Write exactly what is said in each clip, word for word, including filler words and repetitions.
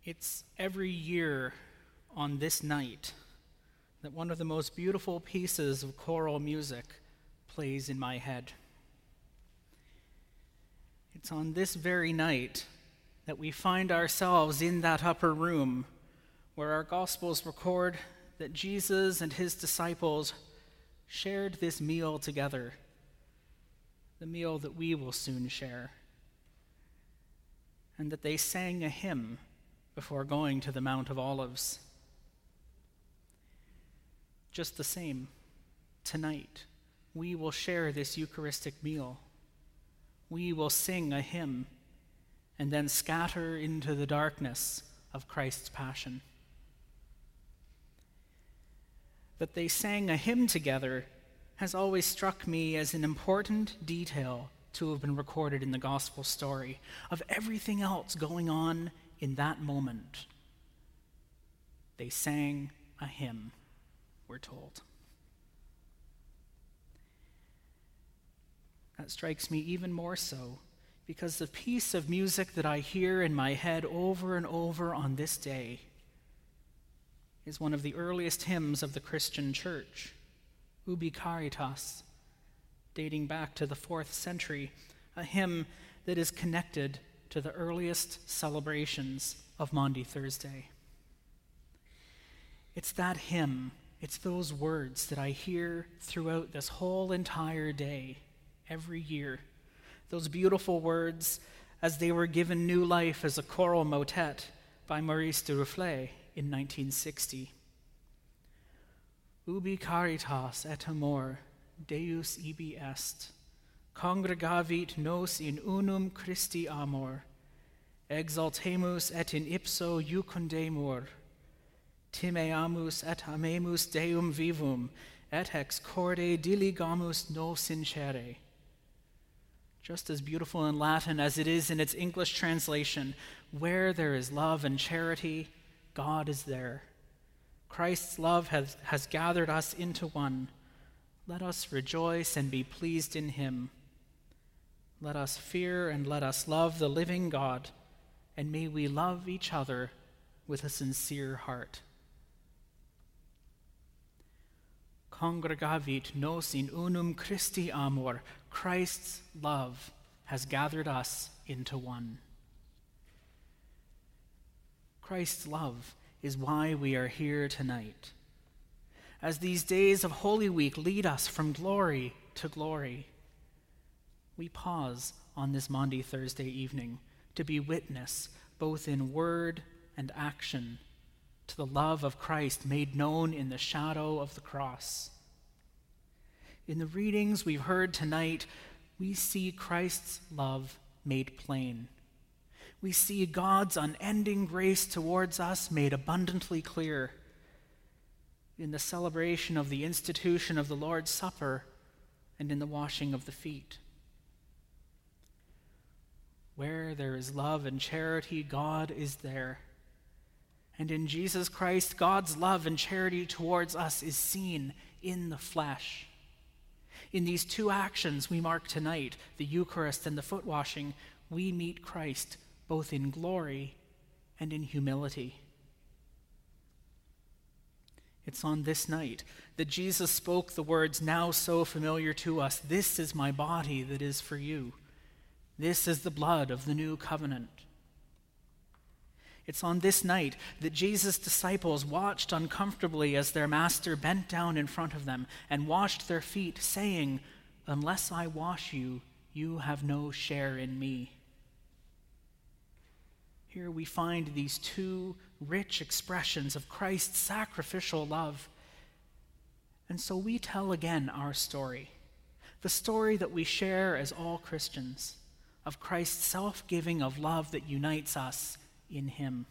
It's every year on this night that one of the most beautiful pieces of choral music plays in my head. It's on this very night that we find ourselves in that upper room where our Gospels record that Jesus and his disciples shared this meal together, the meal that we will soon share, and that they sang a hymn before going to the Mount of Olives. Just the same, tonight, we will share this Eucharistic meal. We will sing a hymn and then scatter into the darkness of Christ's passion. That they sang a hymn together has always struck me as an important detail to have been recorded in the gospel story of everything else going on in that moment. They sang a hymn, we're told. That strikes me even more so because the piece of music that I hear in my head over and over on this day is one of the earliest hymns of the Christian church, Ubi Caritas, dating back to the fourth century, a hymn that is connected to the earliest celebrations of Maundy Thursday. It's that hymn, it's those words that I hear throughout this whole entire day, every year. Those beautiful words as they were given new life as a choral motet by Maurice Duruflé in nineteen sixty. Ubi caritas et amor, Deus ibi est, congregavit nos in unum Christi amor, exaltemus et in ipso iucundemur, timeamus et amemus Deum vivum, et ex corde diligamus nos sincere. Just as beautiful in Latin as it is in its English translation, where there is love and charity, God is there. Christ's love has, has gathered us into one. Let us rejoice and be pleased in him. Let us fear and let us love the living God, and may we love each other with a sincere heart. Congregavit nos in unum Christi amor. Christ's love has gathered us into one. Christ's love is why we are here tonight. As these days of Holy Week lead us from glory to glory, we pause on this Maundy Thursday evening to be witness, both in word and action, to the love of Christ made known in the shadow of the cross. In the readings we've heard tonight, we see Christ's love made plain. We see God's unending grace towards us made abundantly clear in the celebration of the institution of the Lord's Supper and in the washing of the feet. Where there is love and charity, God is there. And in Jesus Christ, God's love and charity towards us is seen in the flesh. In these two actions we mark tonight, the Eucharist and the foot washing, we meet Christ both in glory and in humility. It's on this night that Jesus spoke the words now so familiar to us, "This is my body that is for you. This is the blood of the new covenant." It's on this night that Jesus' disciples watched uncomfortably as their master bent down in front of them and washed their feet, saying, "Unless I wash you, you have no share in me." Here we find these two rich expressions of Christ's sacrificial love. And so we tell again our story, the story that we share as all Christians, of Christ's self-giving of love that unites us in him.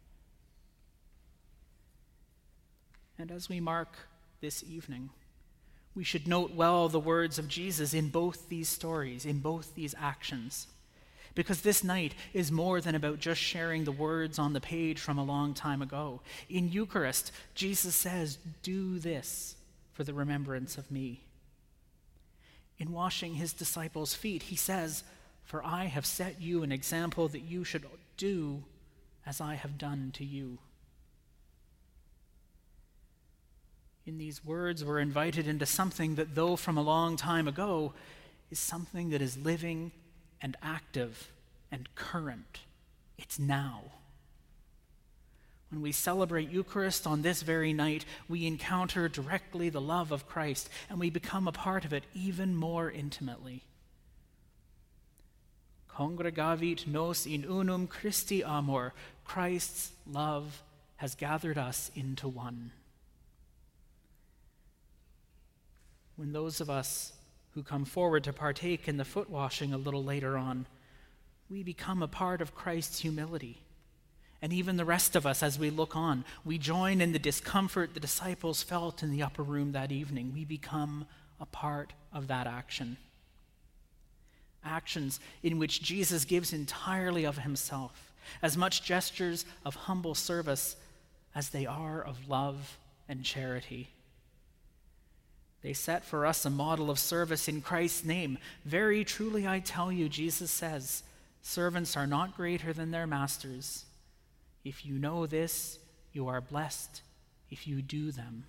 And as we mark this evening, we should note well the words of Jesus in both these stories, in both these actions. Because this night is more than about just sharing the words on the page from a long time ago. In Eucharist, Jesus says, "Do this for the remembrance of me." In washing his disciples' feet, he says, "For I have set you an example that you should do as I have done to you. In these words, we're invited into something that, though from a long time ago, is something that is living and active and current. It's now. When we celebrate Eucharist on this very night, we encounter directly the love of Christ, and we become a part of it even more intimately. Congregavit nos in unum Christi amor. Christ's love has gathered us into one. When those of us who come forward to partake in the foot washing a little later on, we become a part of Christ's humility. And even the rest of us, as we look on, we join in the discomfort the disciples felt in the upper room that evening. We become a part of that action. Actions in which Jesus gives entirely of himself, as much gestures of humble service as they are of love and charity. They set for us a model of service in Christ's name. Very truly I tell you, Jesus says, servants are not greater than their masters. If you know this, you are blessed if you do them.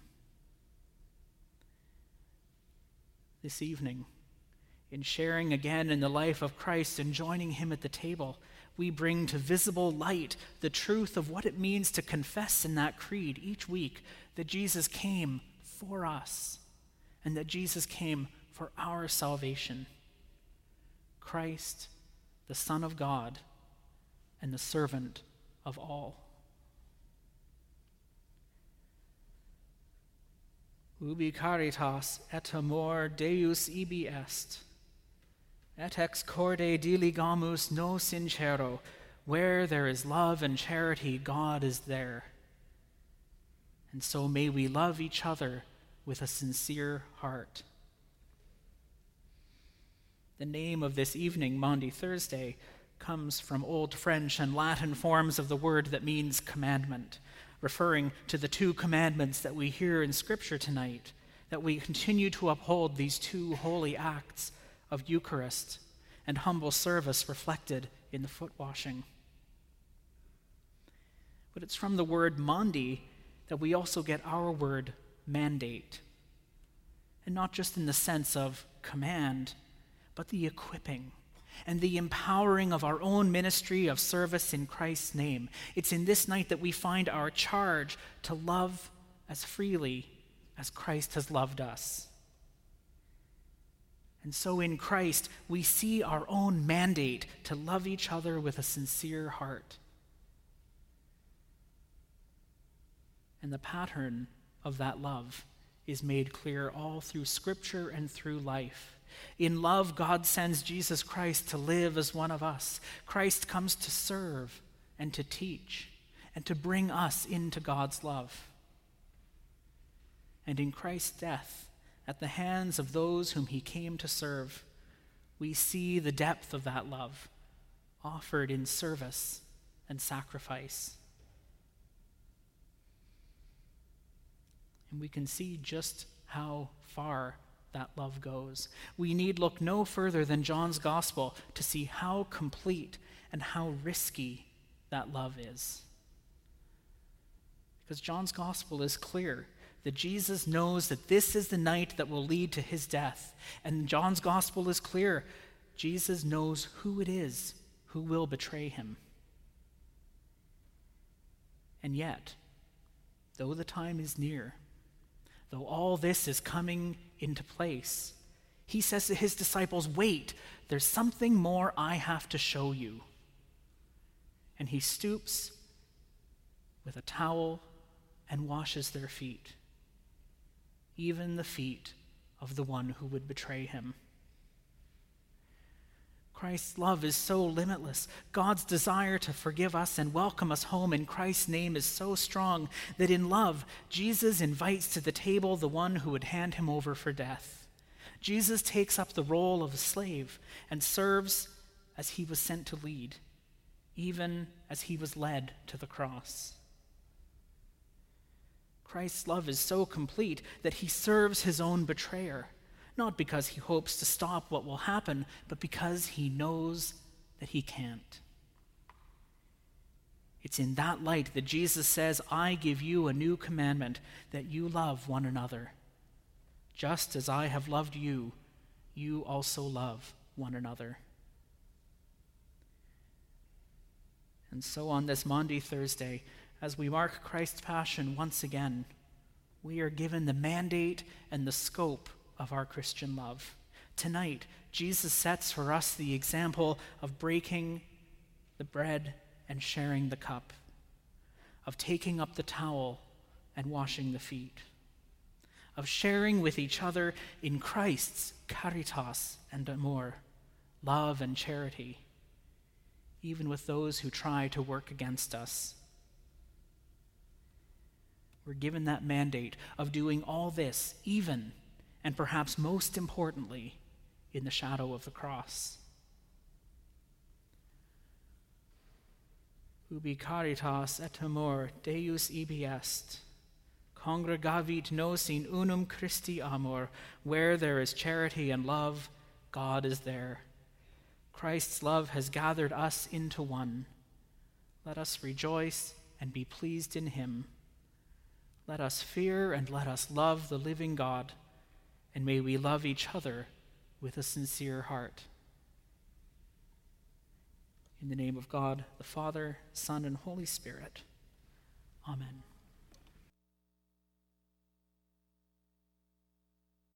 This evening, in sharing again in the life of Christ and joining him at the table, we bring to visible light the truth of what it means to confess in that creed each week that Jesus came for us and that Jesus came for our salvation. Christ, the Son of God and the servant of all. Ubi caritas et amor Deus ibi est, et ex corde diligamus nos sincero. Where there is love and charity, God is there. And so may we love each other with a sincere heart. The name of this evening, Maundy Thursday, comes from Old French and Latin forms of the word that means commandment, referring to the two commandments that we hear in Scripture tonight, that we continue to uphold these two holy acts of Eucharist and humble service reflected in the foot washing. But it's from the word Maundy that we also get our word mandate, and not just in the sense of command, but the equipping and the empowering of our own ministry of service in Christ's name. It's in this night that we find our charge to love as freely as Christ has loved us. And so in Christ, we see our own mandate to love each other with a sincere heart. And the pattern of that love is made clear all through Scripture and through life. In love, God sends Jesus Christ to live as one of us. Christ comes to serve and to teach and to bring us into God's love. And in Christ's death, at the hands of those whom he came to serve, we see the depth of that love offered in service and sacrifice. And we can see just how far that love goes. We need look no further than John's gospel to see how complete and how risky that love is. Because John's gospel is clear that Jesus knows that this is the night that will lead to his death. And John's gospel is clear. Jesus knows who it is who will betray him. And yet, though the time is near, though all this is coming into place, he says to his disciples, wait, there's something more I have to show you. And he stoops with a towel and washes their feet, even the feet of the one who would betray him. Christ's love is so limitless. God's desire to forgive us and welcome us home in Christ's name is so strong that in love, Jesus invites to the table the one who would hand him over for death. Jesus takes up the role of a slave and serves as he was sent to lead, even as he was led to the cross. Christ's love is so complete that he serves his own betrayer, not because he hopes to stop what will happen, but because he knows that he can't. It's in that light that Jesus says, I give you a new commandment, that you love one another. Just as I have loved you, you also love one another. And so on this Maundy Thursday, as we mark Christ's Passion once again, we are given the mandate and the scope of our Christian love. Tonight, Jesus sets for us the example of breaking the bread and sharing the cup, of taking up the towel and washing the feet, of sharing with each other in Christ's caritas and amor, love and charity, even with those who try to work against us. We're given that mandate of doing all this, even, and perhaps most importantly, in the shadow of the cross. Ubi caritas et amor Deus ibi est, congregavit nos in unum Christi amor. Where there is charity and love, God is there. Christ's love has gathered us into one. Let us rejoice and be pleased in him. Let us fear and let us love the living God, and may we love each other with a sincere heart. In the name of God, the Father, Son, and Holy Spirit. Amen.